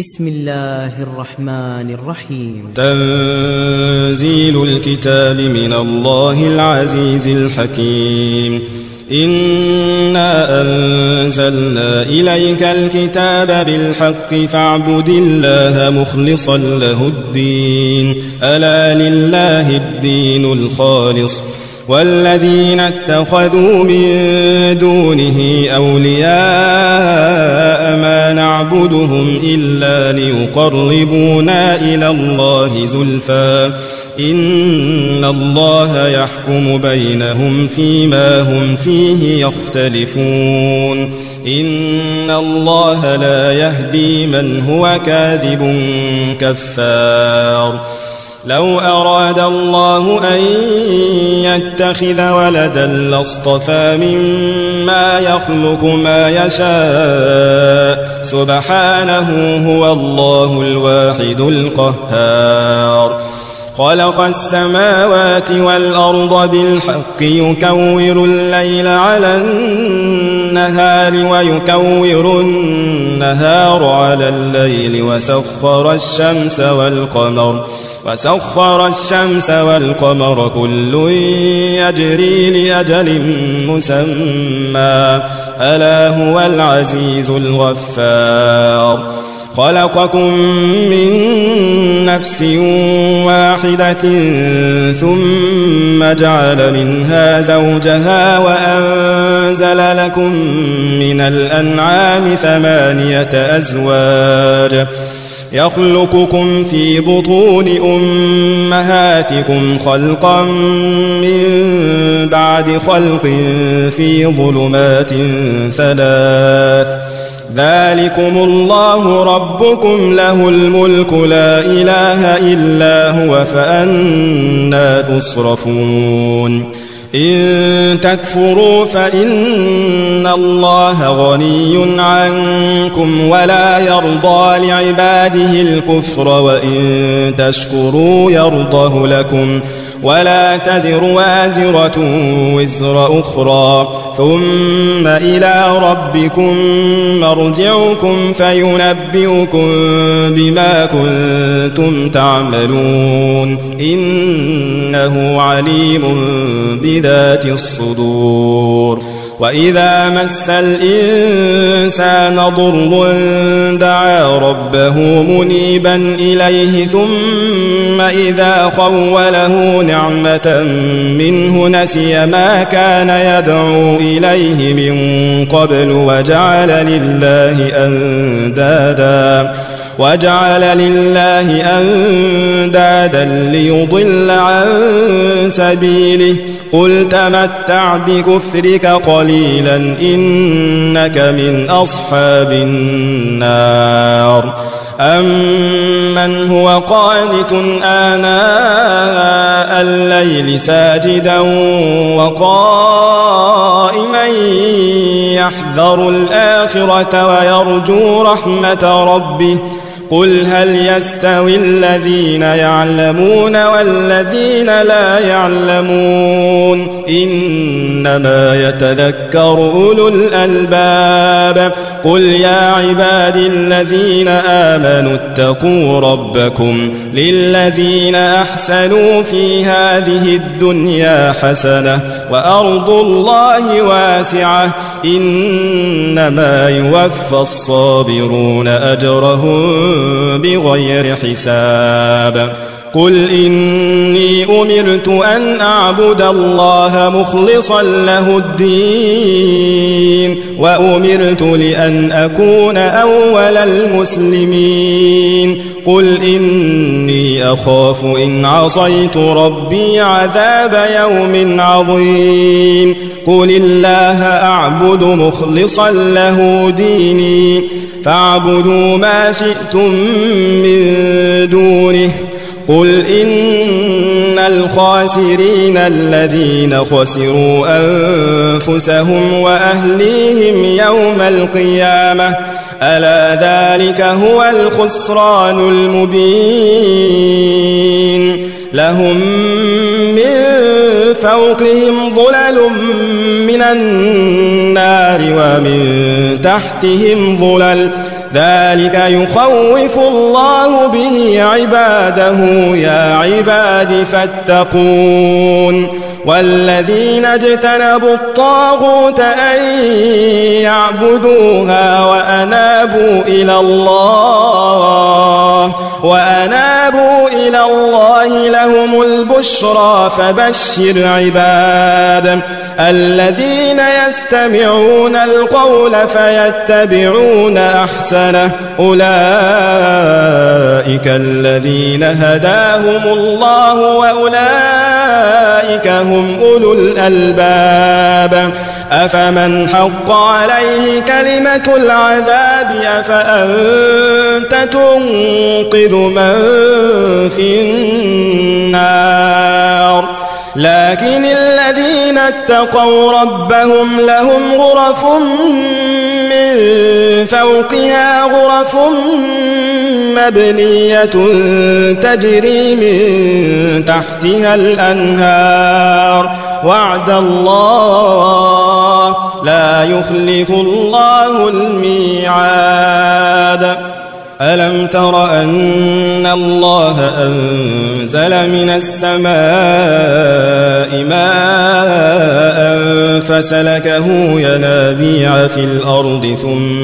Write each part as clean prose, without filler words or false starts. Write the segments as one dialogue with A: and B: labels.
A: بسم الله الرحمن الرحيم.
B: تنزيل الكتاب من الله العزيز الحكيم. إنا أنزلنا إليك الكتاب بالحق فاعبد الله مخلصا له الدين ألا لله الدين الخالص والذين اتخذوا من دونه أولياء ما نعبدهم إلا ليقربونا إلى الله زلفى إن الله يحكم بينهم فيما هم فيه يختلفون إن الله لا يهدي من هو كاذب كفار. لو أراد الله أن يتخذ ولدا لاصطفى مما يخلق ما يشاء سبحانه هو الله الواحد القهار. خلق السماوات والأرض بالحق يكور الليل على النهار ويكور النهار على الليل وسخر الشمس والقمر كل يجري لأجل مسمى ألا هو العزيز الغفار. خلقكم من نفس واحدة ثم جعل منها زوجها وأنزل لكم من الأنعام 8 أزواج يخلقكم في بطون أمهاتكم خلقا من بعد خلق في ظلمات 3 ذلكم الله ربكم له الملك لا إله إلا هو فأنى تصرفون. إن تكفروا فإن الله غني عنكم ولا يرضى لعباده الكفر وإن تشكروا يرضه لكم ولا تزر وازرة وزر أخرى ثم إلى ربكم مرجعكم فينبئكم بما كنتم تعملون إنه عليم بذات الصدور. وإذا مس الإنسان ضر دعا ربه منيبا إليه ثم إذا خوله نعمة منه نسي ما كان يدعو إليه من قبل وجعل لله أندادا ليضل عن سبيله قل تمتع بكفرك قليلا إنك من أصحاب النار. أمن هو قانت آناء الليل ساجدا وقائما يحذر الآخرة ويرجو رحمة ربه قل هل يستوي الذين يعلمون والذين لا يعلمون إنما يتذكر أولو الألباب. قل يا عبادي الذين آمنوا اتقوا ربكم للذين أحسنوا في هذه الدنيا حسنة وأرض الله واسعة إنما يوفى الصابرون أجرهم بغير حساب. قل إني أمرت أن أعبد الله مخلصا له الدين وأمرت لأن أكون أول المسلمين. قل إني أخاف إن عصيت ربي عذاب يوم عظيم. قل الله أعبد مخلصا له ديني فاعبدوا ما شئتم من دونه. قل إن الخاسرين الذين خسروا أنفسهم وأهليهم يوم القيامة ألا ذلك هو الخسران المبين. لهم من فوقهم ظلل من النار ومن تحتهم ظلل ذلك يخوف الله به عباده يا عباد فاتقون والذين اجتنبوا الطاغوت أن يعبدوها وأنابوا إلى الله لهم البشرى فبشر عباد الذين يستمعون القول فيتبعون أحسنه أولئك الذين هداهم الله وأولئك هم أولو الألباب أفمن حق عليه كلمة العذاب أفأنت تنقذ من في النار لكن الذين اتقوا ربهم لهم غرف من فوقها غرف مبنية تجري من تحتها الأنهار وعد الله لا يخلف الله الميعاد ألم تر أن الله أنزل من السماء ماء فسلكه ينابيع في الأرض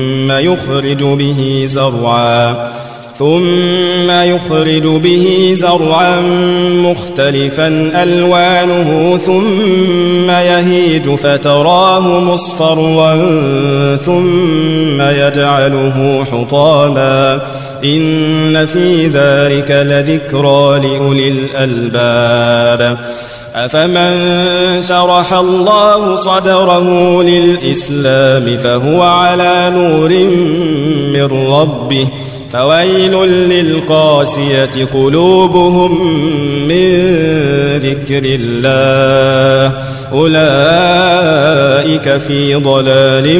B: ثم يخرج به زرعا مختلفا ألوانه ثم يهيج فتراه مصفرا ثم يجعله حطاما إن في ذلك لذكرى لأولي الألباب أفمن شرح الله صدره للإسلام فهو على نور من ربه فويل للقاسية قلوبهم من ذكر الله أولئك في ضلال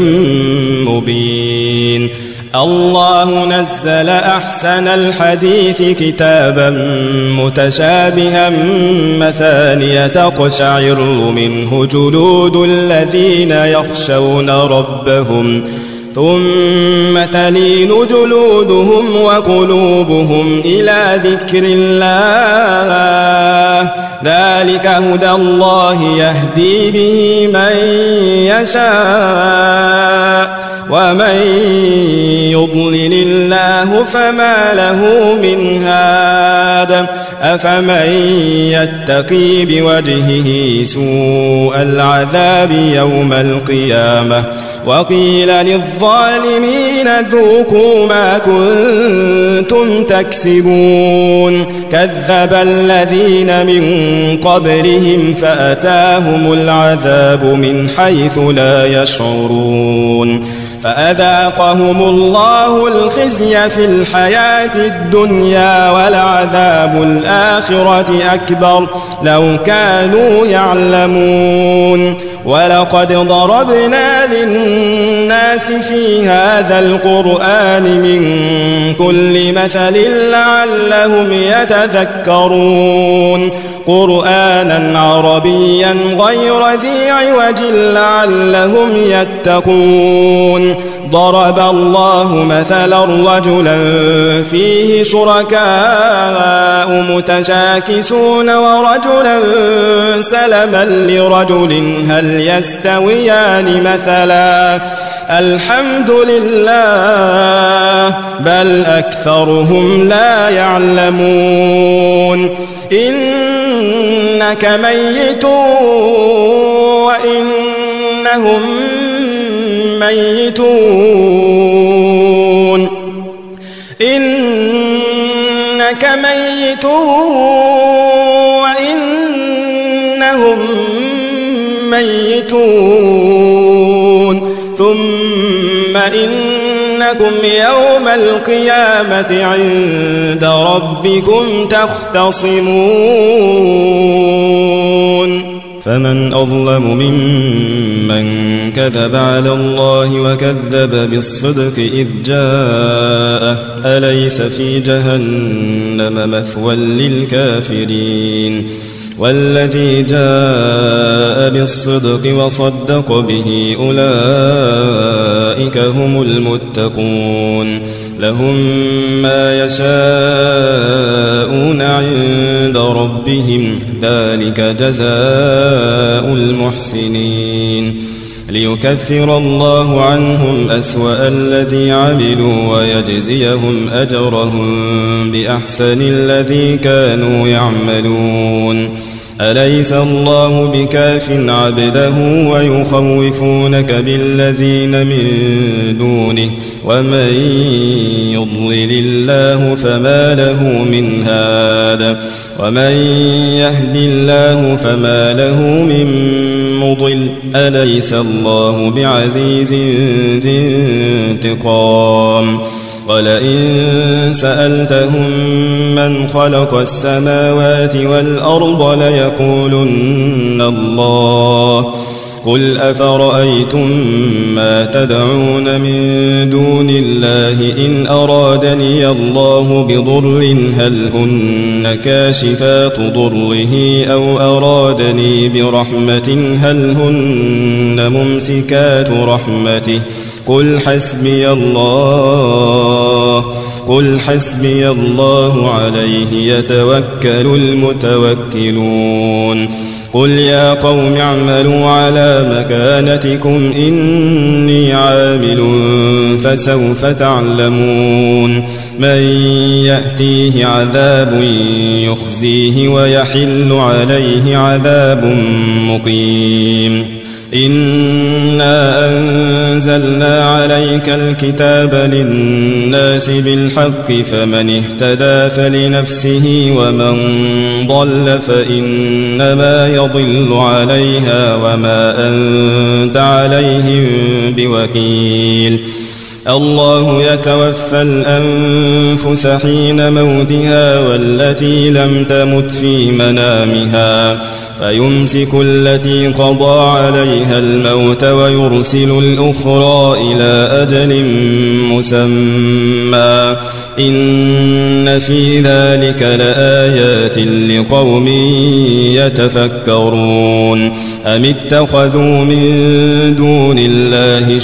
B: مبين الله نزل أحسن الحديث كتابا متشابها مثانية تقشعر منه جلود الذين يخشون ربهم ثم تلين جلودهم وقلوبهم إلى ذكر الله ذلك هدى الله يهدي به من يشاء ومن يضلل الله فما له من هاد أفمن يتقي بوجهه سوء العذاب يوم القيامة وقيل للظالمين ذوقوا ما كنتم تكسبون كذب الذين من قبلهم فأتاهم العذاب من حيث لا يشعرون فأذاقهم الله الخزي في الحياة الدنيا ولعذاب الآخرة أكبر لو كانوا يعلمون ولقد ضربنا للناس في هذا القرآن من كل مثل لعلهم يتذكرون قرآنا عربيا غير ذي عوج لعلهم يتقون ضرب الله مثلا رجلا فيه شركاء متشاكسون ورجلا سلما لرجل هل يستويان مثلا الحمد لله بل أكثرهم لا يعلمون إنك ميت وإنهم ميتون إنك ميت وإنهم ميتون ثم إنكم يوم القيامة عند ربكم تختصمون فمن أظلم ممن كذب على الله وكذب بالصدق إذ جاءه أليس في جهنم مثوى للكافرين والذي جاء بالصدق وصدق به أولئك أولئك هم المتقون لهم ما يشاءون عند ربهم ذلك جزاء المحسنين ليكفر الله عنهم أسوأ الذي عملوا ويجزيهم أجرهم بأحسن الذي كانوا يعملون أليس الله بكاف عبده ويخوفونك بالذين من دونه ومن يضلل الله فما له من هاد ومن يهد الله فما له من مضل أليس الله بعزيز ذي انتقام ولئن سألتهم من خلق السماوات والأرض ليقولن الله قل أفرأيتم ما تدعون من دون الله إن أرادني الله بضر هل هن كاشفات ضره أو أرادني برحمة هل هن ممسكات رحمته قل حسبي الله عليه يتوكل المتوكلون قل يا قوم اعملوا على مكانتكم إني عامل فسوف تعلمون من يأتيه عذاب يخزيه ويحل عليه عذاب مقيم إنا أنزلنا عليك الكتاب للناس بالحق فمن اهتدى فلنفسه ومن ضل فإنما يضل عليها وما أنت عليهم بوكيل الله يتوفى الأنفس حين موتها والتي لم تمت في منامها فيمسك التي قضى عليها الموت ويرسل الأخرى إلى أجل مسمى إن في ذلك لآيات لقوم يتفكرون أم اتخذوا من دون الله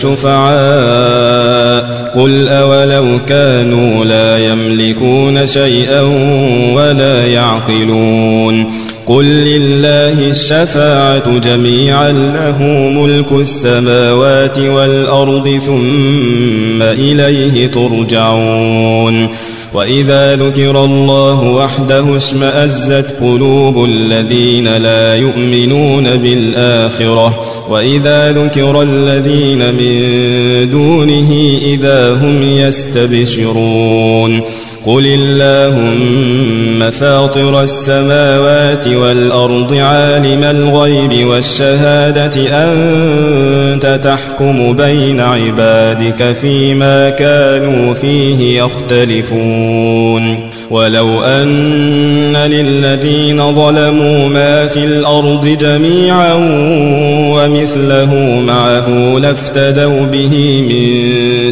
B: شفعاء قل أولو كانوا لا يملكون شيئا ولا يعقلون قل لله الشفاعة جميعا له ملك السماوات والأرض ثم إليه ترجعون وإذا ذكر الله وحده اشمأزت قلوب الذين لا يؤمنون بالآخرة وإذا ذكر الذين من دونه إذا هم يستبشرون قل اللهم فاطر السماوات والأرض عالم الغيب والشهادة أنت تحكم بين عبادك فيما كانوا فيه يختلفون ولو أن للذين ظلموا ما في الأرض جميعا ومثله معه لافتدوا به من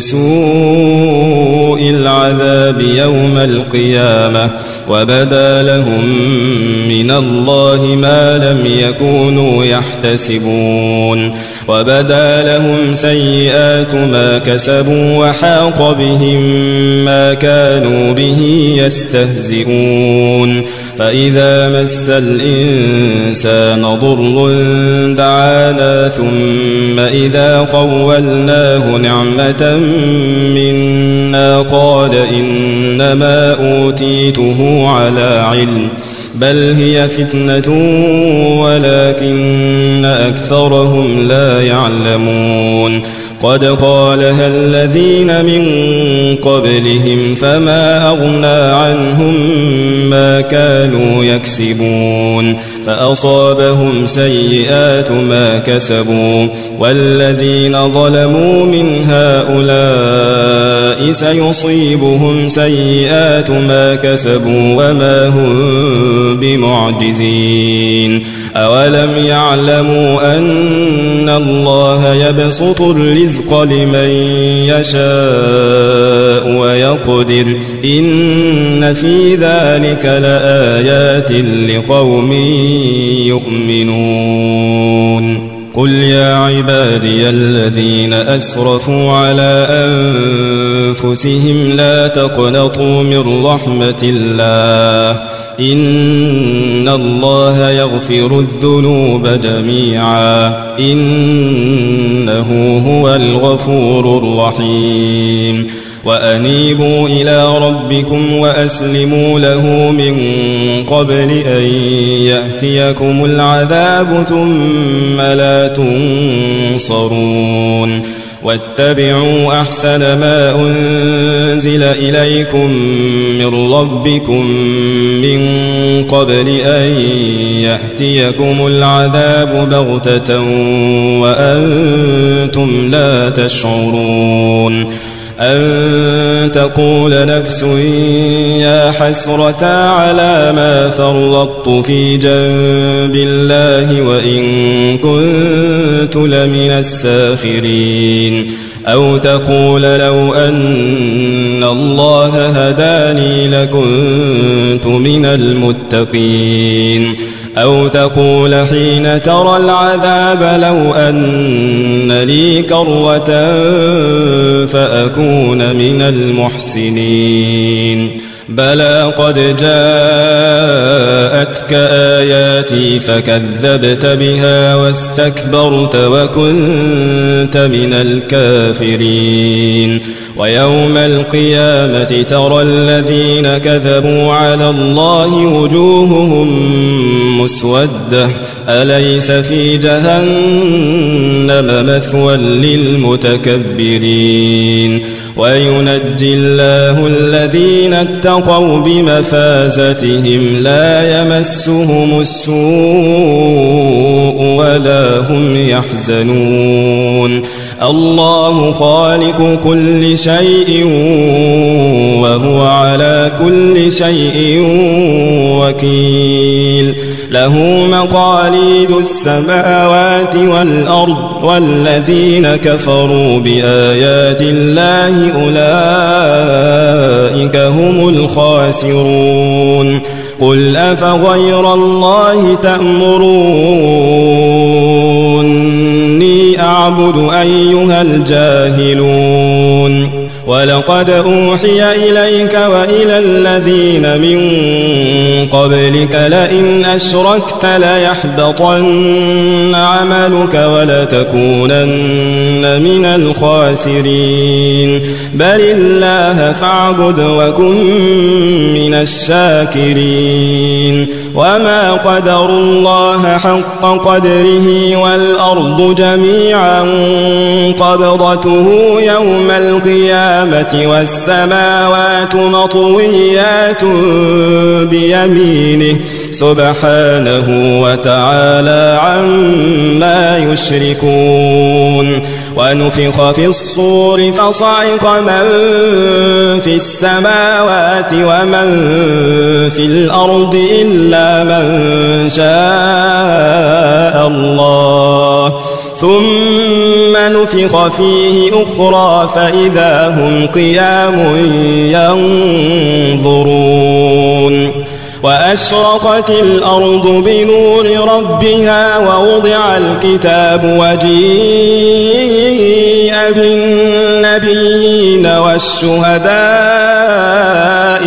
B: سوء العذاب يوم القيامة وبدا لهم من الله ما لم يكونوا يحتسبون وبدا لهم سيئات ما كسبوا وحاق بهم ما كانوا به يستهزئون فإذا مس الإنسان ضر دعانا ثم إذا خولناه نعمة منا قال إنما أوتيته على علم بل هي فتنة ولكن أكثرهم لا يعلمون قد قالها الذين من قبلهم فما أغنى عنهم ما كانوا يكسبون فأصابهم سيئات ما كسبوا والذين ظلموا من هؤلاء سيصيبهم سيئات ما كسبوا وما هم بمعجزين أولم يعلموا أن الله يبسط الرزق لمن يشاء ويقدر إن في ذلك لآيات لقوم يؤمنون قل يا عبادي الذين أسرفوا على أنفسهم لا تقنطوا من رحمة الله إن الله يغفر الذنوب جميعا إنه هو الغفور الرحيم وأنيبوا إلى ربكم وأسلموا له من قبل أن يأتيكم العذاب ثم لا تنصرون واتبعوا أحسن ما أنزل إليكم من ربكم من قبل أن يأتيكم العذاب بغتة وأنتم لا تشعرون أن تقول نفس يا حسرة على ما فرطت في جنب الله وإن كنت لمن الساخرين أو تقول لو أن الله هداني لكنت من المتقين أو تقول حين ترى العذاب لو أن لي كرة فأكون من المحسنين بلى قد جاءتك آياتي فكذبت بها واستكبرت وكنت من الكافرين ويوم القيامة ترى الذين كذبوا على الله وجوههم مسودة أليس في جهنم مثوى للمتكبرين وينجي الله الذين اتقوا بمفازتهم لا يمسهم السوء ولا هم يحزنون الله خالق كل شيء وهو على كل شيء وكيل له مقاليد السماوات والأرض والذين كفروا بآيات الله أولئك هم الخاسرون قل أفغير الله تأمروني أعبد أيها الجاهلون ولقد أوحي إليك وإلى الذين من قبلك لئن أشركت ليحبطن عملك ولتكونن من الخاسرين بل الله فاعبد وكن من الشاكرين وما قدروا الله حق قدره والأرض جميعا قبضته يوم القيامة والسماوات مطويات بيمينه سبحانه وتعالى عما يشركون ونفخ في الصور فصعق من في السماوات ومن في الأرض إلا من شاء الله ثم نفخ فيه أخرى فإذا هم قيام ينظرون وأشرقت الأرض بنور ربها ووضع الكتاب وجيء بالنبيين والشهداء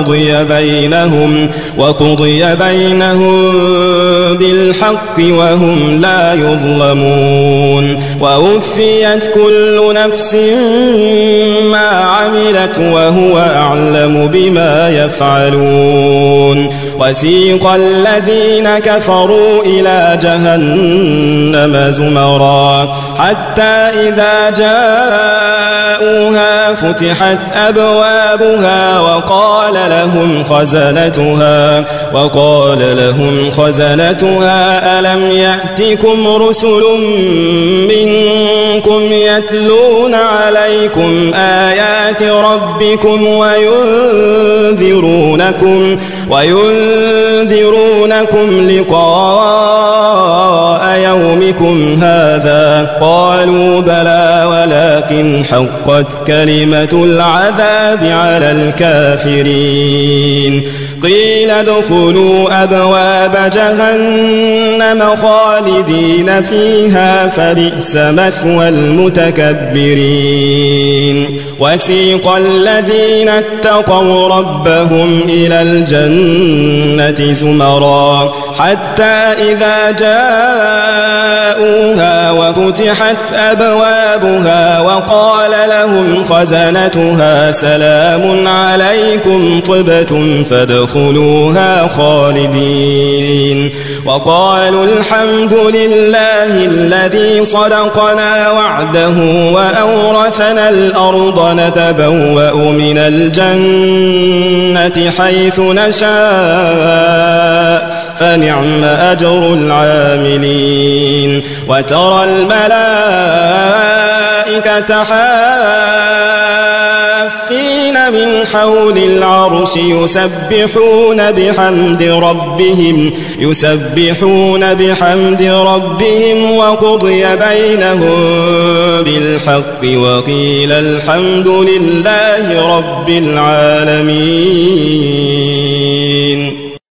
B: وقضي بينهم بالحق وهم لا يظلمون ووفيت كل نفس ما عملت وهو أعلم بما يفعلون وسيق الذين كفروا إلى جهنم زمرا حتى إذا جاءوها فتحت أبوابها وقال لهم خزنتها ألم يأتكم رسل منكم يتلون عليكم آيات ربكم وينذرونكم لقاء يومكم هذا قالوا بلى ولكن حقت كلمة العذاب على الكافرين قيل ادخلوا أبواب جهنم خالدين فيها فبئس مثوى المتكبرين وسيق الذين اتقوا ربهم إلى الجنة زمرا حتى إذا جاءوها وفتحت أبوابها وقال لهم خزنتها سلام عليكم طبتم فادخلوها خالدين وقالوا الحمد لله الذي صدقنا وعده وأورثنا الأرض نتبوأ من الجنة حيث نشاء فنعم أجر العاملين وترى الملائكة حافين من حول العرش يسبحون بحمد ربهم وقضي بينهم بالحق وقيل الحمد لله رب العالمين.